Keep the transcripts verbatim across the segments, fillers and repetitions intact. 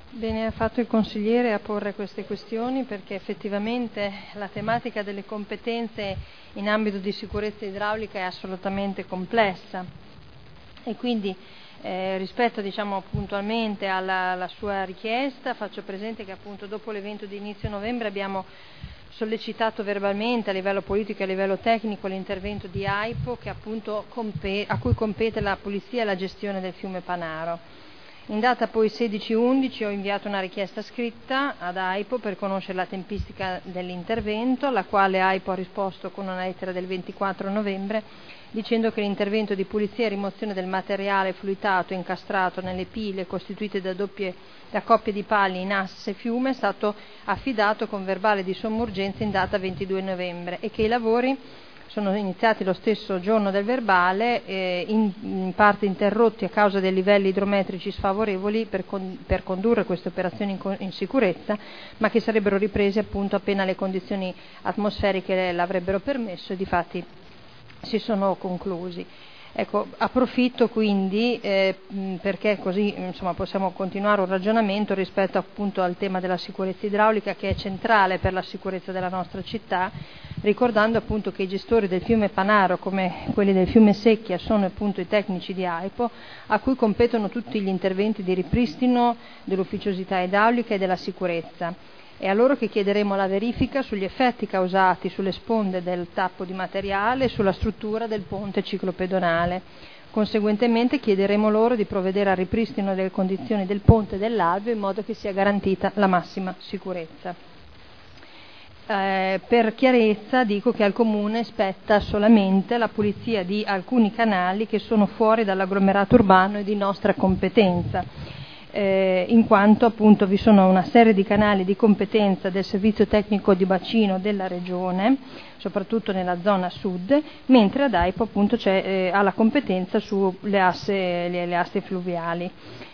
Bene ha fatto il consigliere a porre queste questioni, perché effettivamente la tematica delle competenze in ambito di sicurezza idraulica è assolutamente complessa e quindi eh, rispetto diciamo puntualmente alla, alla sua richiesta faccio presente che appunto dopo l'evento di inizio novembre abbiamo sollecitato verbalmente a livello politico e a livello tecnico l'intervento di AIPO che appunto compe- a cui compete la pulizia e la gestione del fiume Panaro. In data poi sedici undici ho inviato una richiesta scritta ad AIPO per conoscere la tempistica dell'intervento, alla quale AIPO ha risposto con una lettera del ventiquattro novembre dicendo che l'intervento di pulizia e rimozione del materiale fluitato incastrato nelle pile costituite da, doppie, da coppie di pali in asse fiume è stato affidato con verbale di somma urgenza in data ventidue novembre e che i lavori sono iniziati lo stesso giorno del verbale, eh, in, in parte interrotti a causa dei livelli idrometrici sfavorevoli per, con, per condurre queste operazioni in, in sicurezza, ma che sarebbero ripresi appunto appena le condizioni atmosferiche l'avrebbero permesso e difatti si sono conclusi. Ecco, approfitto quindi eh, perché così insomma, possiamo continuare un ragionamento rispetto appunto al tema della sicurezza idraulica che è centrale per la sicurezza della nostra città, ricordando appunto che i gestori del fiume Panaro come quelli del fiume Secchia sono appunto i tecnici di AIPO a cui competono tutti gli interventi di ripristino dell'ufficiosità idraulica e della sicurezza. È a loro che chiederemo la verifica sugli effetti causati sulle sponde del tappo di materiale e sulla struttura del ponte ciclopedonale. Conseguentemente chiederemo loro di provvedere al ripristino delle condizioni del ponte e dell'alveo in modo che sia garantita la massima sicurezza. Eh, per chiarezza dico che al Comune spetta solamente la pulizia di alcuni canali che sono fuori dall'agglomerato urbano e di nostra competenza. Eh, in quanto appunto vi sono una serie di canali di competenza del servizio tecnico di bacino della regione, soprattutto nella zona sud, mentre ad AIPO appunto c'è, eh, ha la competenza sulle asse, le, le asse fluviali.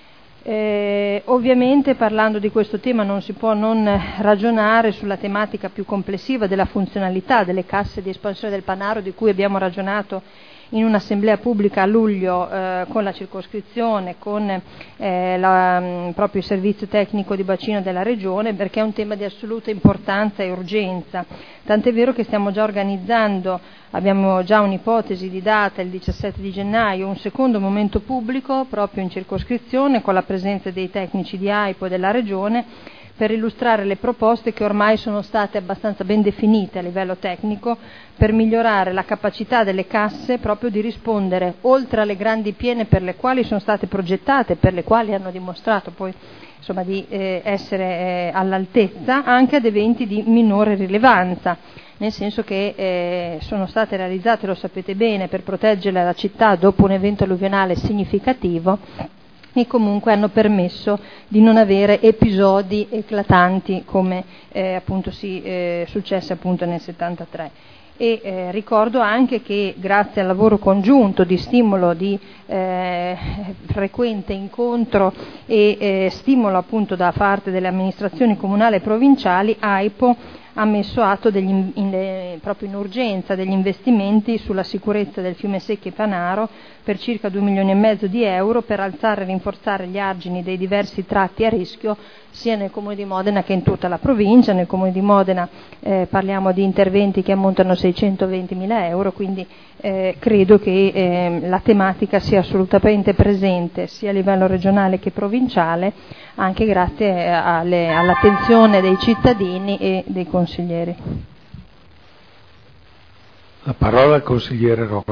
Eh, ovviamente parlando di questo tema non si può non ragionare sulla tematica più complessiva della funzionalità delle casse di espansione del Panaro di cui abbiamo ragionato in un'assemblea pubblica a luglio eh, con la circoscrizione, con eh, la, mh, proprio il servizio tecnico di bacino della regione, perché è un tema di assoluta importanza e urgenza. Tant'è vero che stiamo già organizzando, abbiamo già un'ipotesi di data il diciassette di gennaio, un secondo momento pubblico proprio in circoscrizione con la presenza dei tecnici di AIPO e della regione per illustrare le proposte che ormai sono state abbastanza ben definite a livello tecnico per migliorare la capacità delle casse proprio di rispondere, oltre alle grandi piene per le quali sono state progettate, per le quali hanno dimostrato poi insomma, di eh, essere eh, all'altezza, anche ad eventi di minore rilevanza, nel senso che eh, sono state realizzate, lo sapete bene, per proteggere la città dopo un evento alluvionale significativo e comunque hanno permesso di non avere episodi eclatanti come eh, appunto si eh, successe appunto nel settantatré. E eh, ricordo anche che grazie al lavoro congiunto di stimolo di eh, frequente incontro e eh, stimolo appunto da parte delle amministrazioni comunali e provinciali, AIPO ha messo atto degli, in, in, proprio in urgenza degli investimenti sulla sicurezza del fiume Secchia e Panaro per circa due milioni e mezzo di euro per alzare e rinforzare gli argini dei diversi tratti a rischio sia nel Comune di Modena che in tutta la provincia. Nel Comune di Modena eh, parliamo di interventi che ammontano a seicentoventimila euro, quindi eh, credo che eh, la tematica sia assolutamente presente sia a livello regionale che provinciale, anche grazie alle, all'attenzione dei cittadini e dei consiglieri. La parola al consigliere Rocco.